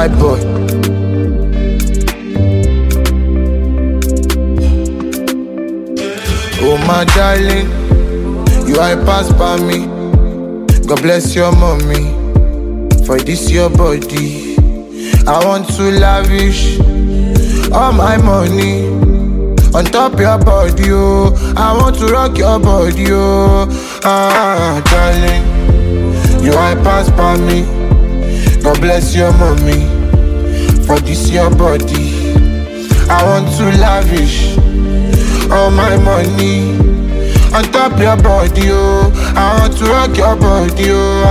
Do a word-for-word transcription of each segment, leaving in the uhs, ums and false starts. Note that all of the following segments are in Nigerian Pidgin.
White boy. Oh my darling, you I pass by me. God bless your mommy for this your body. I want to lavish all my money on top your body, oh. I want to rock your body, oh. Ah, darling, you I pass by me. God bless your mommy for this your body. I want to lavish all my money on top your body, oh. I want to rock your body, oh.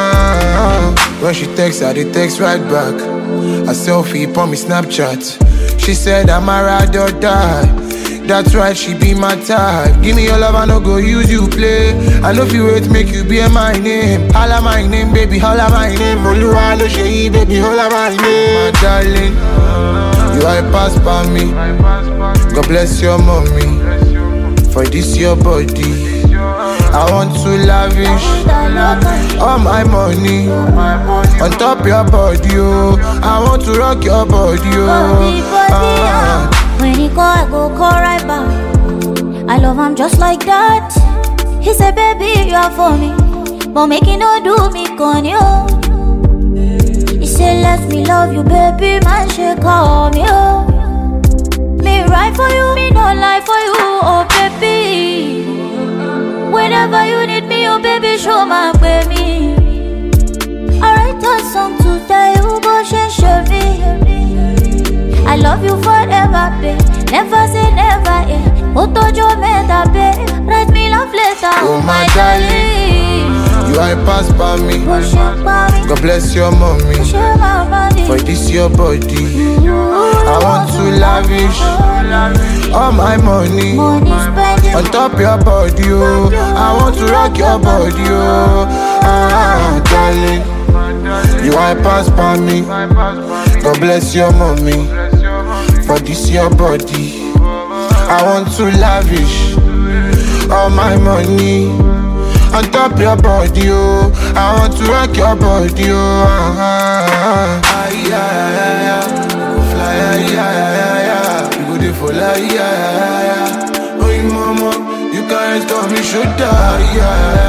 Ah, when she texts, I dey text right back. A selfie on me Snapchat. She said I'm a ride or die. That's right, she be my type. Give me your love, I no go use you play. I know if you wait, make you be my name. Holla my name, baby, holla my name. Oluwa lo shey, baby, holla my name. My darling, you I pass by me. God bless your mommy for this your body. I want to lavish all my money on top your body, oh. I want to rock your body, oh. Ah. When he call, I go call right back. I love him just like that. He said, baby, you are for me, but make it no do me con you. He said, let me love you, baby, man, she call me, oh. Me right for you, me no lie for you, oh baby. Whenever you need me, oh baby, show my baby. I write a song today, you go change me. I love you forever, babe. Never say never, eh. Otojo meda, babe. Write me love letter, oh my darling. You I pass by me. God bless your mommy for this your body. I want to lavish all my money on top your body, oh. I want to rock your body, oh. Ah, darling, you I pass by me. God bless your mommy for this your body. I want to lavish all my money on top your body, oh. I want to rock your body, oh. Ah, ah, yeah, yeah, yeah. We go fly, yeah, yeah, yeah. We go dey for like, yeah, yeah, yeah. Oh, you mama, you can't stop me, should die, yeah.